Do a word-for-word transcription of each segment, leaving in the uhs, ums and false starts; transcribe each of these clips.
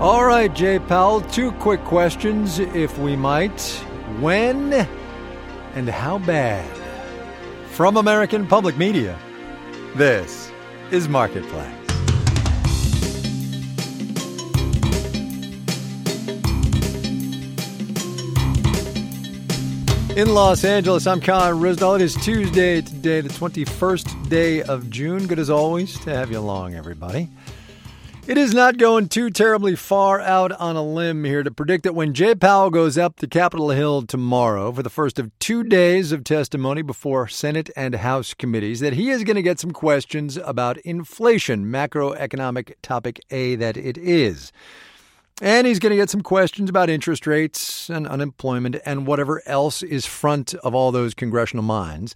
All right, Jay Powell, two quick questions, if we might. When and how bad? From American Public Media, this is Marketplace. In Los Angeles, I'm Con Risdall. It is Tuesday today, the twenty-first day of June. Good as always to have you along, everybody. It is not going too terribly far out on a limb here to predict that when Jay Powell goes up to Capitol Hill tomorrow for the first of two days of testimony before Senate and House committees, that he is going to get some questions about inflation, macroeconomic topic A that it is. And he's going to get some questions about interest rates and unemployment and whatever else is front of all those congressional minds.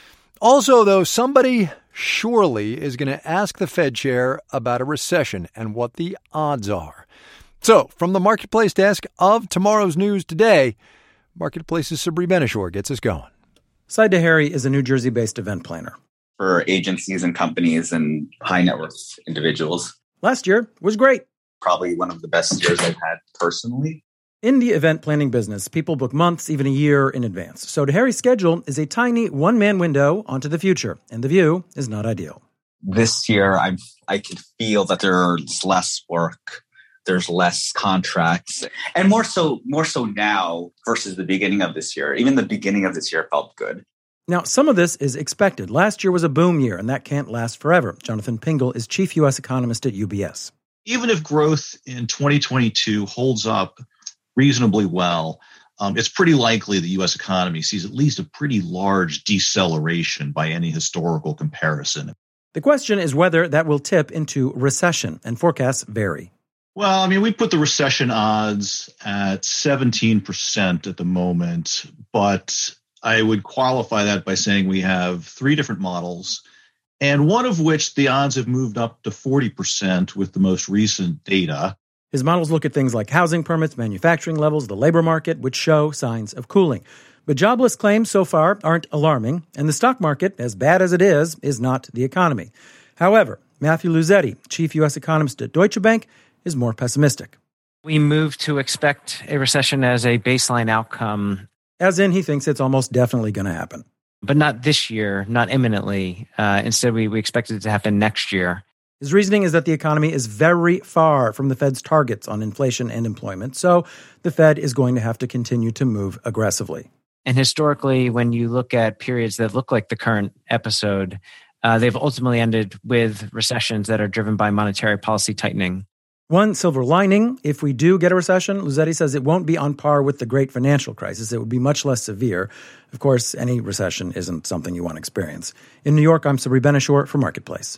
Also, though, somebody surely is going to ask the Fed chair about a recession and what the odds are. So, from the Marketplace desk of tomorrow's news today, Marketplace's Sabri Ben-Achour gets us going. Saeed Dhaheri is a New Jersey-based event planner for agencies and companies and high net worth individuals. Last year was great. Probably one of the best years I've had personally. In the event planning business, people book months, even a year in advance. So Dhaheri's schedule is a tiny one-man window onto the future, and the view is not ideal. This year, I I can feel that there's less work, there's less contracts, and more so more so now versus the beginning of this year. Even the beginning of this year felt good. Now, some of this is expected. Last year was a boom year, and that can't last forever. Jonathan Pingle is chief U S economist at U B S. Even if growth in twenty twenty-two holds up reasonably well, um, it's pretty likely the U S economy sees at least a pretty large deceleration by any historical comparison. The question is whether that will tip into recession, and forecasts vary. Well, I mean, we put the recession odds at seventeen percent at the moment, but I would qualify that by saying we have three different models, and one of which the odds have moved up to forty percent with the most recent data. His models look at things like housing permits, manufacturing levels, the labor market, which show signs of cooling. But jobless claims so far aren't alarming, and the stock market, as bad as it is, is not the economy. However, Matthew Luzetti, chief U S economist at Deutsche Bank, is more pessimistic. We move to expect a recession as a baseline outcome. As in, he thinks it's almost definitely going to happen. But not this year, not imminently. Uh, instead, we, we expect it to happen next year. His reasoning is that the economy is very far from the Fed's targets on inflation and employment, so the Fed is going to have to continue to move aggressively. And historically, when you look at periods that look like the current episode, uh, they've ultimately ended with recessions that are driven by monetary policy tightening. One silver lining, if we do get a recession, Luzetti says it won't be on par with the great financial crisis. It would be much less severe. Of course, any recession isn't something you want to experience. In New York, I'm Sabri Ben-Achour for Marketplace.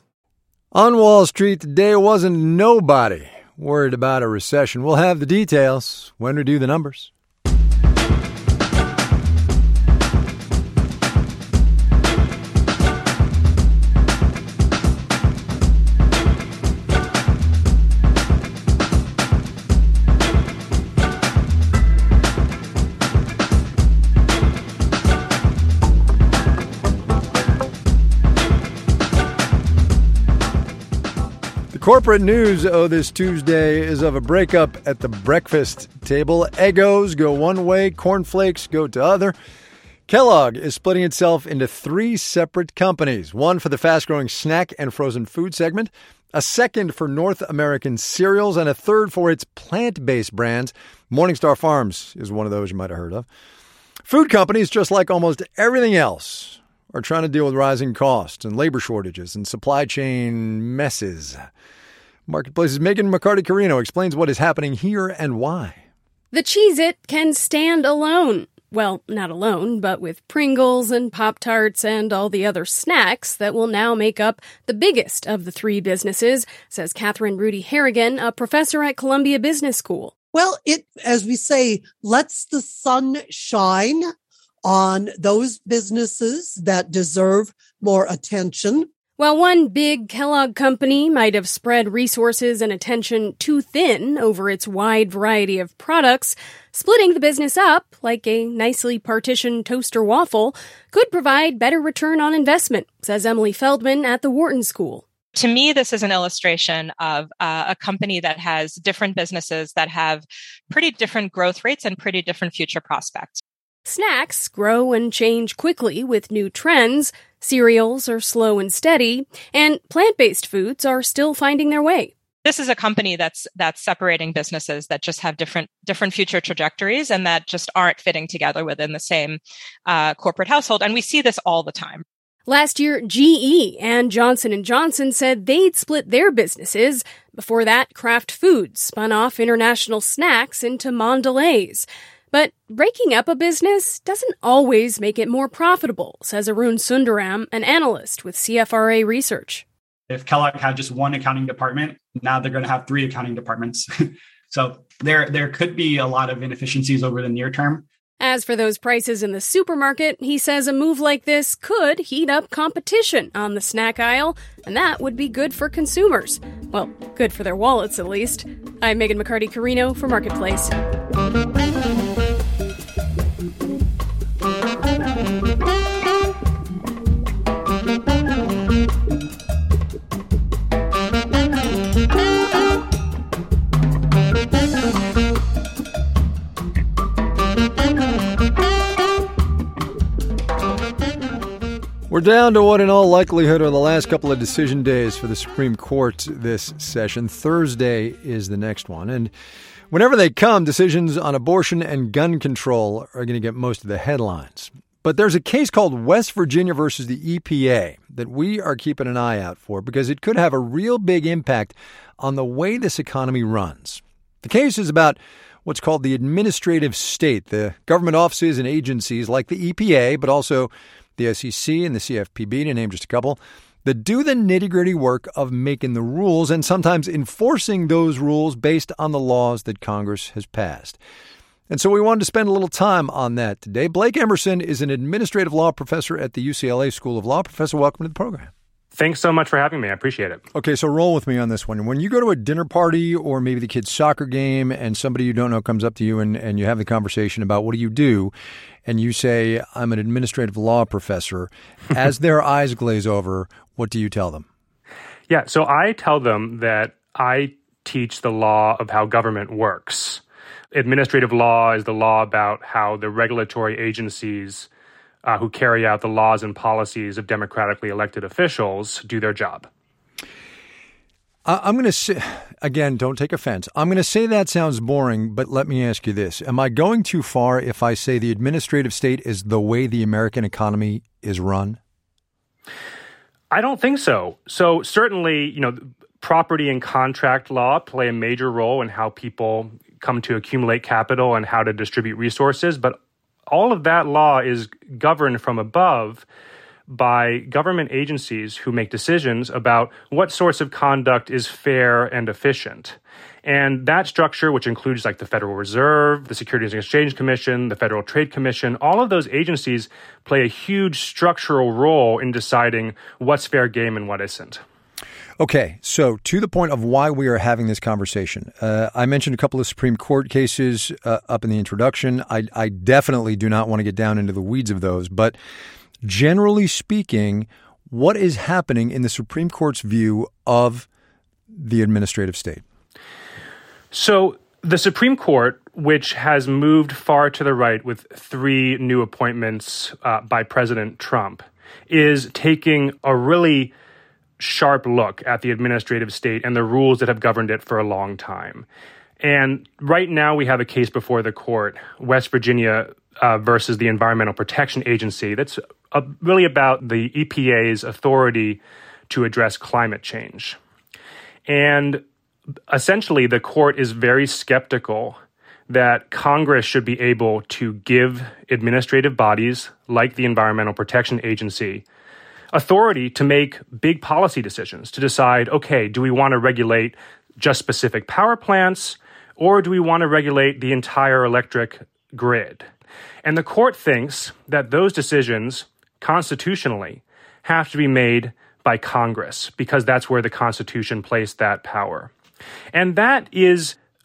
On Wall Street today wasn't nobody worried about a recession. We'll have the details when we do the numbers. Corporate news, oh, this Tuesday is of a breakup at the breakfast table. Eggos go one way, cornflakes go to other. Kellogg is splitting itself into three separate companies, one for the fast-growing snack and frozen food segment, a second for North American cereals, and a third for its plant-based brands. Morningstar Farms is one of those you might have heard of. Food companies, just like almost everything else, are trying to deal with rising costs and labor shortages and supply chain messes. Marketplace's Megan McCarty-Carino explains what is happening here and why. The Cheez-It can stand alone. Well, not alone, but with Pringles and Pop-Tarts and all the other snacks that will now make up the biggest of the three businesses, says Catherine Rudy Harrigan, a professor at Columbia Business School. Well, it, as we say, lets the sun shine on those businesses that deserve more attention. While one big Kellogg company might have spread resources and attention too thin over its wide variety of products, splitting the business up, like a nicely partitioned toaster waffle, could provide better return on investment, says Emily Feldman at the Wharton School. To me, this is an illustration of uh, a company that has different businesses that have pretty different growth rates and pretty different future prospects. Snacks grow and change quickly with new trends, cereals are slow and steady, and plant-based foods are still finding their way. This is a company that's that's separating businesses that just have different different future trajectories and that just aren't fitting together within the same uh, corporate household. And we see this all the time. Last year, G E and Johnson and Johnson said they'd split their businesses. Before that, Kraft Foods spun off International Snacks into Mondelez. But breaking up a business doesn't always make it more profitable, says Arun Sundaram, an analyst with C F R A Research. If Kellogg had just one accounting department, now they're going to have three accounting departments. So there, there could be a lot of inefficiencies over the near term. As for those prices in the supermarket, he says a move like this could heat up competition on the snack aisle, and that would be good for consumers. Well, good for their wallets, at least. I'm Megan McCarty-Carino for Marketplace. We're down to what in all likelihood are the last couple of decision days for the Supreme Court this session. Thursday is the next one. And whenever they come, decisions on abortion and gun control are going to get most of the headlines. But there's a case called West Virginia versus the E P A that we are keeping an eye out for because it could have a real big impact on the way this economy runs. The case is about what's called the administrative state, the government offices and agencies like the E P A, but also the S E C and the C F P B, to name just a couple, that do the nitty-gritty work of making the rules and sometimes enforcing those rules based on the laws that Congress has passed. And so we wanted to spend a little time on that today. Blake Emerson is an administrative law professor at the U C L A School of Law. Professor, welcome to the program. Thanks so much for having me. I appreciate it. Okay, so roll with me on this one. When you go to a dinner party or maybe the kid's soccer game and somebody you don't know comes up to you and, and you have the conversation about what do you do, and you say, I'm an administrative law professor, as their eyes glaze over, what do you tell them? Yeah, so I tell them that I teach the law of how government works. Administrative law is the law about how the regulatory agencies Uh, who carry out the laws and policies of democratically elected officials do their job. I'm going to say, again, don't take offense. I'm going to say that sounds boring, but let me ask you this. Am I going too far if I say the administrative state is the way the American economy is run? I don't think so. So certainly, you know, property and contract law play a major role in how people come to accumulate capital and how to distribute resources, but all of that law is governed from above by government agencies who make decisions about what sorts of conduct is fair and efficient. And that structure, which includes like the Federal Reserve, the Securities and Exchange Commission, the Federal Trade Commission, all of those agencies play a huge structural role in deciding what's fair game and what isn't. Okay, so to the point of why we are having this conversation, uh, I mentioned a couple of Supreme Court cases uh, up in the introduction. I, I definitely do not want to get down into the weeds of those, but generally speaking, what is happening in the Supreme Court's view of the administrative state? So the Supreme Court, which has moved far to the right with three new appointments uh, by President Trump, is taking a really sharp look at the administrative state and the rules that have governed it for a long time. And right now we have a case before the court, West Virginia uh, versus the Environmental Protection Agency, that's uh, really about the E P A's authority to address climate change. And essentially the court is very skeptical that Congress should be able to give administrative bodies like the Environmental Protection Agency authority to make big policy decisions, to decide, okay, do we want to regulate just specific power plants, or do we want to regulate the entire electric grid? And the court thinks that those decisions constitutionally have to be made by Congress because that's where the Constitution placed that power. And that is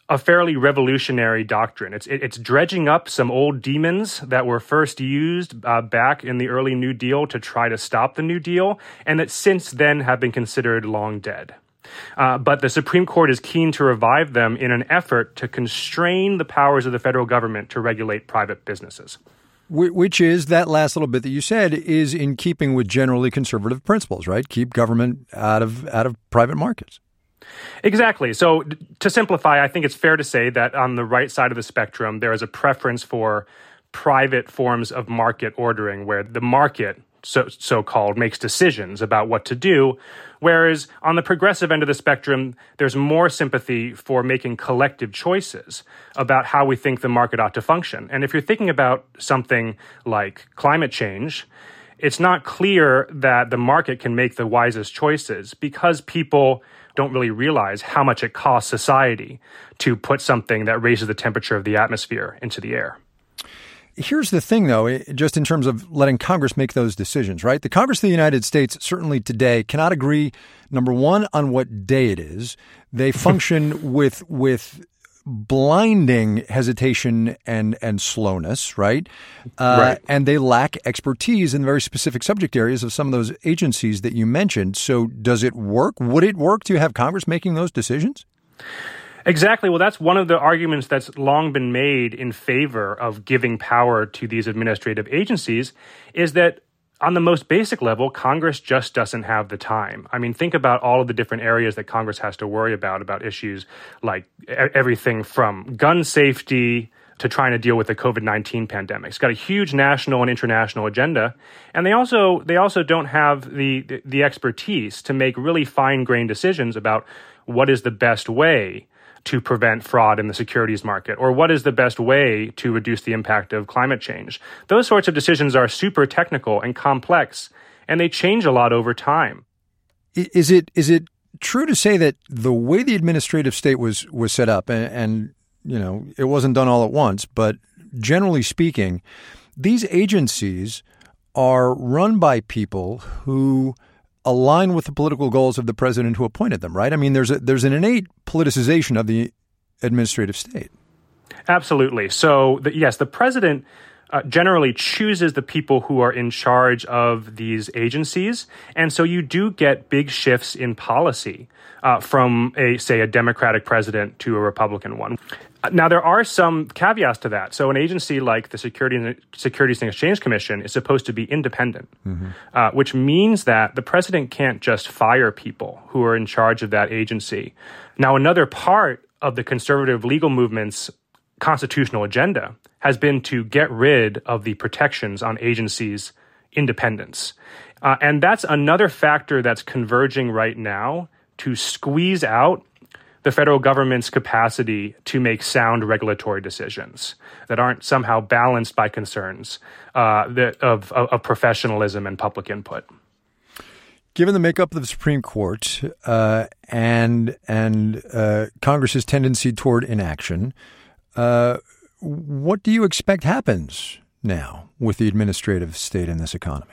a fairly revolutionary doctrine. It's it, it's dredging up some old demons that were first used uh, back in the early New Deal to try to stop the New Deal, and that since then have been considered long dead. Uh, but the Supreme Court is keen to revive them in an effort to constrain the powers of the federal government to regulate private businesses. Which is, that last little bit that you said, is in keeping with generally conservative principles, right? Keep government out of out of private markets. Exactly. So to simplify, I think it's fair to say that on the right side of the spectrum, there is a preference for private forms of market ordering where the market, so so-called, makes decisions about what to do. Whereas on the progressive end of the spectrum, there's more sympathy for making collective choices about how we think the market ought to function. And if you're thinking about something like climate change, it's not clear that the market can make the wisest choices because people don't really realize how much it costs society to put something that raises the temperature of the atmosphere into the air. Here's the thing, though, just in terms of letting Congress make those decisions, right? The Congress of the United States certainly today cannot agree, number one, on what day it is. They function with with blinding hesitation and, and slowness, right? Uh, right? And they lack expertise in the very specific subject areas of some of those agencies that you mentioned. So does it work? Would it work to have Congress making those decisions? Exactly. Well, that's one of the arguments that's long been made in favor of giving power to these administrative agencies, is that on the most basic level, Congress just doesn't have the time. I mean, think about all of the different areas that Congress has to worry about, about issues like everything from gun safety to trying to deal with the COVID nineteen pandemic. It's got a huge national and international agenda. And they also they also don't have the, the, the expertise to make really fine-grained decisions about what is the best way to prevent fraud in the securities market, or what is the best way to reduce the impact of climate change. Those sorts of decisions are super technical and complex, and they change a lot over time. Is it is it true to say that the way the administrative state was was set up, and, and you know, it wasn't done all at once, but generally speaking, these agencies are run by people who align with the political goals of the president who appointed them, right? I mean, there's a, there's an innate politicization of the administrative state. Absolutely. So, the, yes, the president uh, generally chooses the people who are in charge of these agencies. And so you do get big shifts in policy uh, from, a say, a Democratic president to a Republican one. Now, there are some caveats to that. So an agency like the Security, Securities and Exchange Commission is supposed to be independent, mm-hmm. uh, which means that the president can't just fire people who are in charge of that agency. Now, another part of the conservative legal movement's constitutional agenda has been to get rid of the protections on agencies' independence. Uh, and that's another factor that's converging right now to squeeze out the federal government's capacity to make sound regulatory decisions that aren't somehow balanced by concerns uh, that, of, of, of professionalism and public input. Given the makeup of the Supreme Court uh, and and uh, Congress's tendency toward inaction, uh, what do you expect happens now with the administrative state in this economy?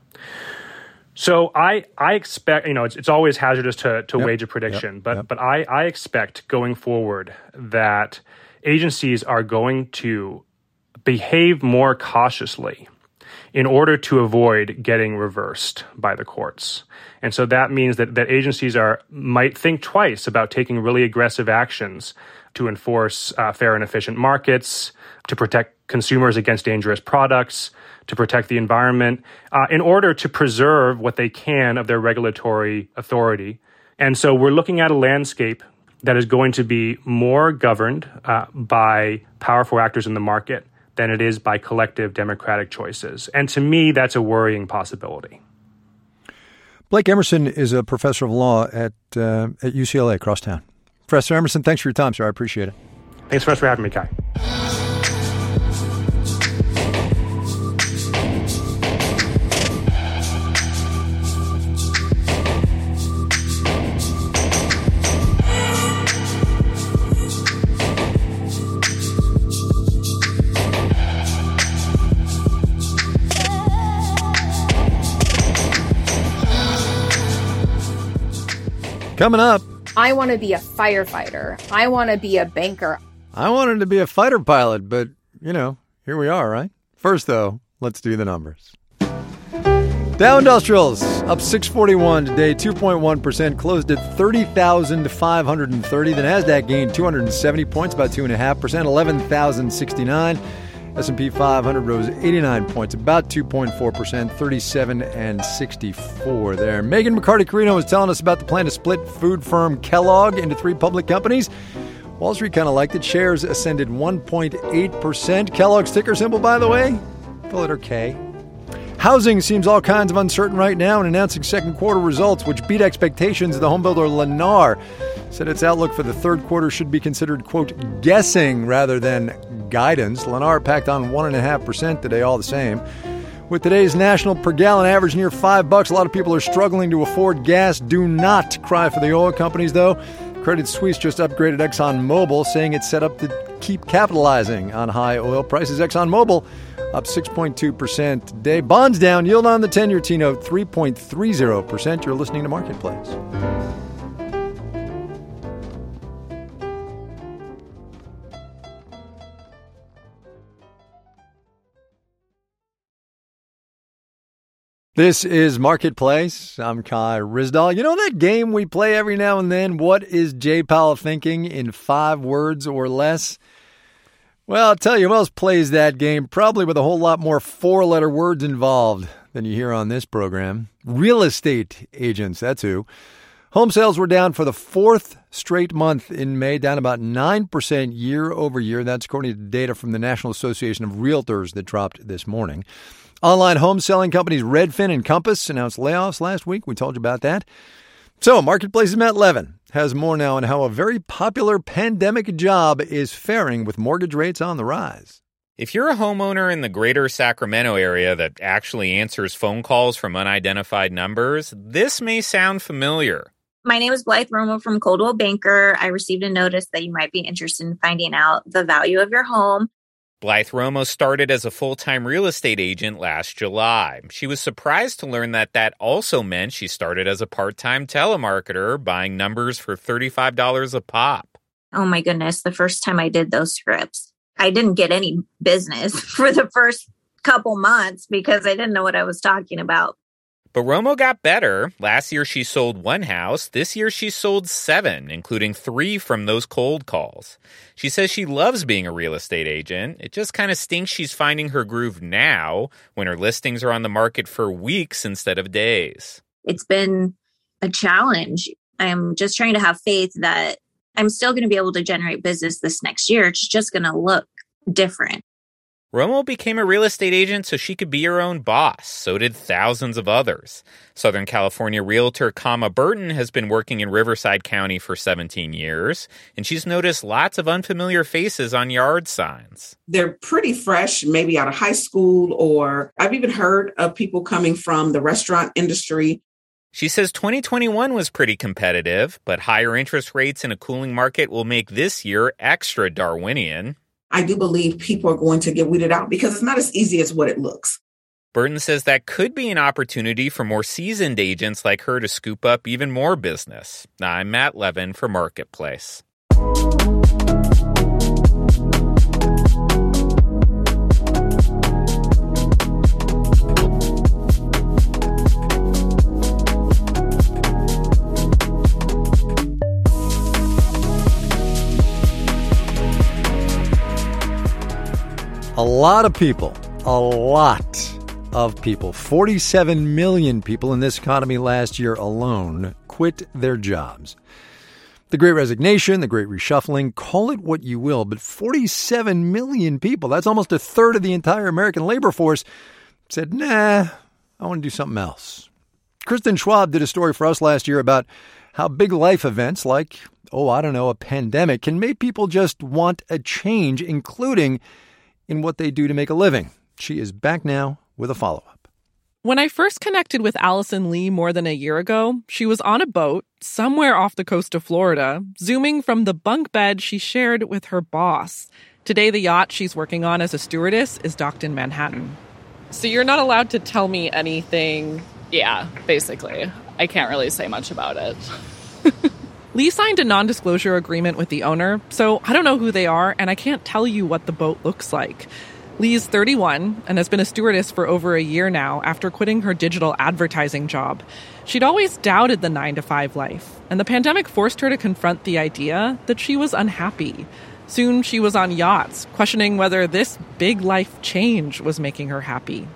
So I, I expect, you know, it's, it's always hazardous to, to yep. wage a prediction, yep. but yep. but I, I expect going forward that agencies are going to behave more cautiously in order to avoid getting reversed by the courts. And so that means that, that agencies are might think twice about taking really aggressive actions to enforce uh, fair and efficient markets, to protect consumers against dangerous products, to protect the environment, uh, in order to preserve what they can of their regulatory authority. And so we're looking at a landscape that is going to be more governed uh, by powerful actors in the market than it is by collective democratic choices. And to me, that's a worrying possibility. Blake Emerson is a professor of law at uh, at U C L A, Crosstown. Professor Emerson, thanks for your time, sir. I appreciate it. Thanks so much for having me, Kai. Coming up, I want to be a firefighter. I want to be a banker. I wanted to be a fighter pilot, but, you know, here we are, right? First, though, let's do the numbers. Dow Industrials up six forty-one today, two point one percent, closed at thirty thousand five hundred thirty. The Nasdaq gained two hundred seventy points, about two point five percent, eleven thousand sixty-nine. S and P five hundred rose eighty-nine points, about two point four percent, thirty-seven and sixty-four there. Megan McCarty-Carino was telling us about the plan to split food firm Kellogg into three public companies. Wall Street kind of liked it. Shares ascended one point eight percent. Kellogg's ticker symbol, by the way, the letter K. Housing seems all kinds of uncertain right now, and announcing second quarter results, which beat expectations. The homebuilder Lennar said its outlook for the third quarter should be considered, quote, guessing rather than guidance. Lennar packed on one point five percent today, all the same. With today's national per gallon average near five bucks, a lot of people are struggling to afford gas. Do not cry for the oil companies, though. Credit Suisse just upgraded ExxonMobil, saying it's set up to keep capitalizing on high oil prices. ExxonMobil up six point two percent today. Bonds down. Yield on the ten-year T-note, three point three zero percent. You're listening to Marketplace. This is Marketplace. I'm Kai Ryssdal. You know that game we play every now and then? What is Jay Powell thinking in five words or less? Well, I'll tell you who else plays that game, probably with a whole lot more four-letter words involved than you hear on this program. Real estate agents, that's who. Home sales were down for the fourth straight month in May, down about nine percent year over year. That's according to data from the National Association of Realtors that dropped this morning. Online home selling companies Redfin and Compass announced layoffs last week. We told you about that. So, Marketplace's Matt Levin has more now on how a very popular pandemic job is faring with mortgage rates on the rise. If you're a homeowner in the greater Sacramento area that actually answers phone calls from unidentified numbers, this may sound familiar. My name is Blythe Romo from Coldwell Banker. I received a notice that you might be interested in finding out the value of your home. Blythe Romo started as a full-time real estate agent last July. She was surprised to learn that that also meant she started as a part-time telemarketer, buying numbers for thirty-five dollars a pop. Oh my goodness, the first time I did those scripts, I didn't get any business for the first couple months because I didn't know what I was talking about. But Romo got better. Last year she sold one house. This year she sold seven, including three from those cold calls. She says she loves being a real estate agent. It just kind of stinks she's finding her groove now when her listings are on the market for weeks instead of days. It's been a challenge. I'm just trying to have faith that I'm still going to be able to generate business this next year. It's just going to look different. Romo became a real estate agent so she could be her own boss. So did thousands of others. Southern California realtor Kama Burton has been working in Riverside County for seventeen years, and she's noticed lots of unfamiliar faces on yard signs. They're pretty fresh, maybe out of high school, or I've even heard of people coming from the restaurant industry. She says twenty twenty-one was pretty competitive, but higher interest rates in a cooling market will make this year extra Darwinian. I do believe people are going to get weeded out because it's not as easy as what it looks. Burton says that could be an opportunity for more seasoned agents like her to scoop up even more business. I'm Matt Levin for Marketplace. A lot of people, a lot of people, forty-seven million people in this economy last year alone quit their jobs. The Great Resignation, the Great Reshuffling, call it what you will, but forty-seven million people, that's almost a third of the entire American labor force, said, nah, I want to do something else. Kristen Schwab did a story for us last year about how big life events like, oh, I don't know, a pandemic can make people just want a change, including in what they do to make a living. She is back now with a follow-up. When I first connected with Allison Lee more than a year ago, she was on a boat somewhere off the coast of Florida, zooming from the bunk bed she shared with her boss. Today, the yacht she's working on as a stewardess is docked in Manhattan. So you're not allowed to tell me anything. Yeah, basically. I can't really say much about it. Lee signed a non-disclosure agreement with the owner, so I don't know who they are, and I can't tell you what the boat looks like. Lee's thirty-one and has been a stewardess for over a year now after quitting her digital advertising job. She'd always doubted the nine to five life, and the pandemic forced her to confront the idea that she was unhappy. Soon she was on yachts, questioning whether this big life change was making her happy.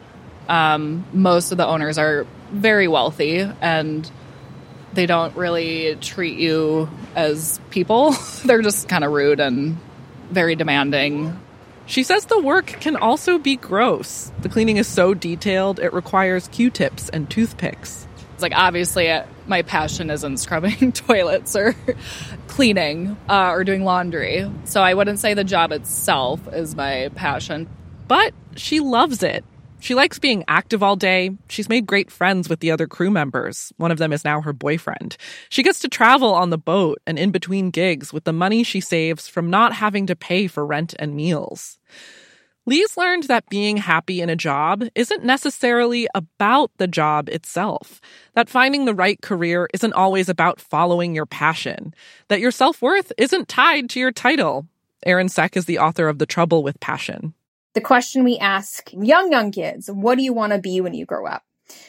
Um, most of the owners are very wealthy, and they don't really treat you as people. They're just kind of rude and very demanding. She says the work can also be gross. The cleaning is so detailed, it requires Q-tips and toothpicks. It's like, obviously, my passion isn't scrubbing toilets or cleaning uh, or doing laundry. So I wouldn't say the job itself is my passion. But she loves it. She likes being active all day. She's made great friends with the other crew members. One of them is now her boyfriend. She gets to travel on the boat and in between gigs with the money she saves from not having to pay for rent and meals. Lee's learned that being happy in a job isn't necessarily about the job itself. That finding the right career isn't always about following your passion. That your self-worth isn't tied to your title. Erin Seck is the author of The Trouble with Passion. The question we ask young, young kids, what do you want to be when you grow up?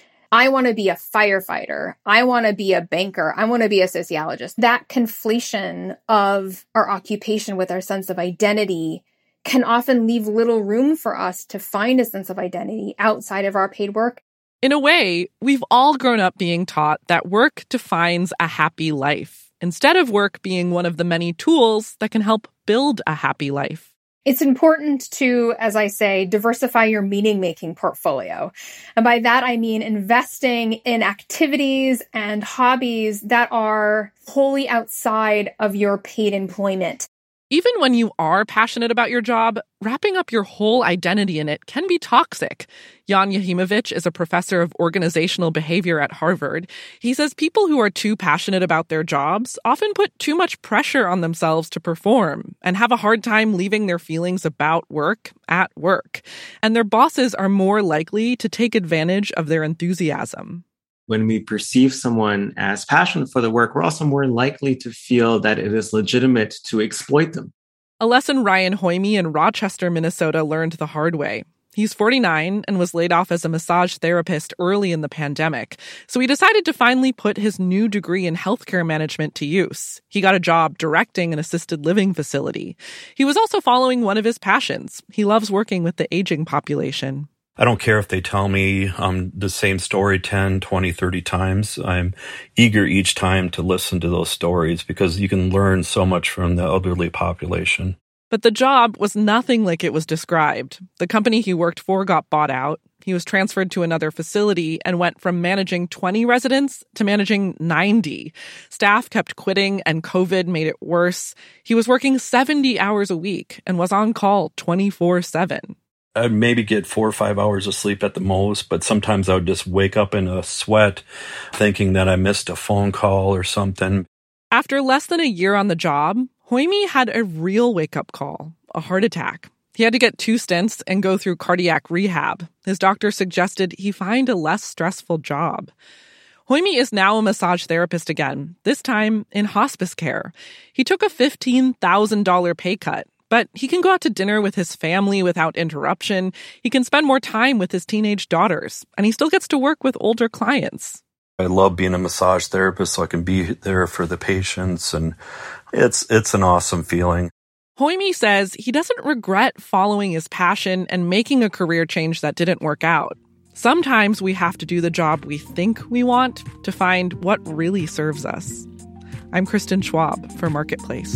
I want to be a firefighter. I want to be a banker. I want to be a sociologist. That conflation of our occupation with our sense of identity can often leave little room for us to find a sense of identity outside of our paid work. In a way, we've all grown up being taught that work defines a happy life, instead of work being one of the many tools that can help build a happy life. It's important to, as I say, diversify your meaning-making portfolio. And by that, I mean investing in activities and hobbies that are wholly outside of your paid employment. Even when you are passionate about your job, wrapping up your whole identity in it can be toxic. Jan Jahimovich is a professor of organizational behavior at Harvard. He says people who are too passionate about their jobs often put too much pressure on themselves to perform and have a hard time leaving their feelings about work at work. And their bosses are more likely to take advantage of their enthusiasm. When we perceive someone as passionate for the work, we're also more likely to feel that it is legitimate to exploit them. A lesson Ryan Hoyme in Rochester, Minnesota learned the hard way. He's forty-nine and was laid off as a massage therapist early in the pandemic. So he decided to finally put his new degree in healthcare management to use. He got a job directing an assisted living facility. He was also following one of his passions. He loves working with the aging population. I don't care if they tell me um, the same story ten, twenty, thirty times. I'm eager each time to listen to those stories because you can learn so much from the elderly population. But the job was nothing like it was described. The company he worked for got bought out. He was transferred to another facility and went from managing twenty residents to managing ninety. Staff kept quitting and COVID made it worse. He was working seventy hours a week and was on call twenty-four seven. I'd maybe get four or five hours of sleep at the most, but sometimes I would just wake up in a sweat thinking that I missed a phone call or something. After less than a year on the job, Hoyme had a real wake-up call, a heart attack. He had to get two stents and go through cardiac rehab. His doctor suggested he find a less stressful job. Hoyme is now a massage therapist again, this time in hospice care. He took a fifteen thousand dollars pay cut. But he can go out to dinner with his family without interruption. He can spend more time with his teenage daughters. And he still gets to work with older clients. I love being a massage therapist so I can be there for the patients. And it's it's an awesome feeling. Hoyme says he doesn't regret following his passion and making a career change that didn't work out. Sometimes we have to do the job we think we want to find what really serves us. I'm Kristen Schwab for Marketplace.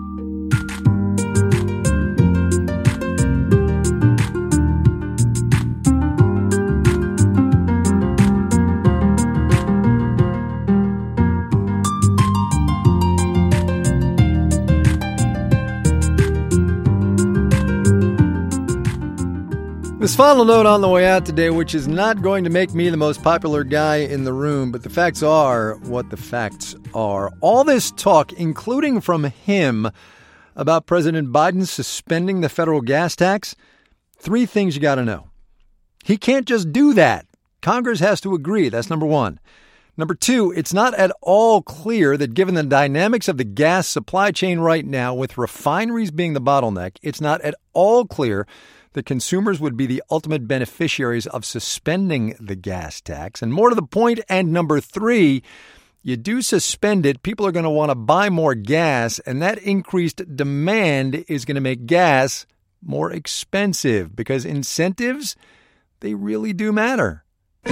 This final note on the way out today, which is not going to make me the most popular guy in the room, but the facts are what the facts are. All this talk, including from him, about President Biden suspending the federal gas tax, three things you got to know. He can't just do that. Congress has to agree. That's number one. Number two, it's not at all clear that given the dynamics of the gas supply chain right now, with refineries being the bottleneck, it's not at all clear that consumers would be the ultimate beneficiaries of suspending the gas tax. And more to the point, and number three, you do suspend it, people are going to want to buy more gas, and that increased demand is going to make gas more expensive because incentives, they really do matter.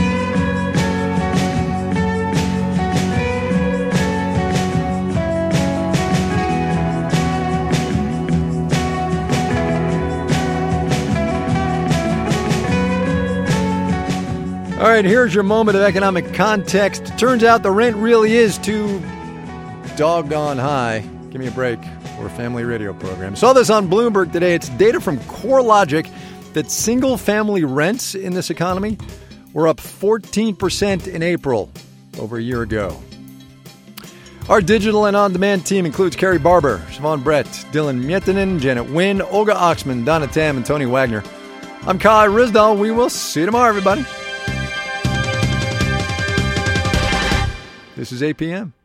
All right, here's your moment of economic context. Turns out the rent really is too doggone high. Give me a break. We're a family radio program. Saw this on Bloomberg today. It's data from CoreLogic that single-family rents in this economy were up fourteen percent in April over a year ago. Our digital and on-demand team includes Carrie Barber, Siobhan Brett, Dylan Miettinen, Janet Wynn, Olga Oxman, Donna Tam, and Tony Wagner. I'm Kai Ryssdal. We will see you tomorrow, everybody. This is A P M.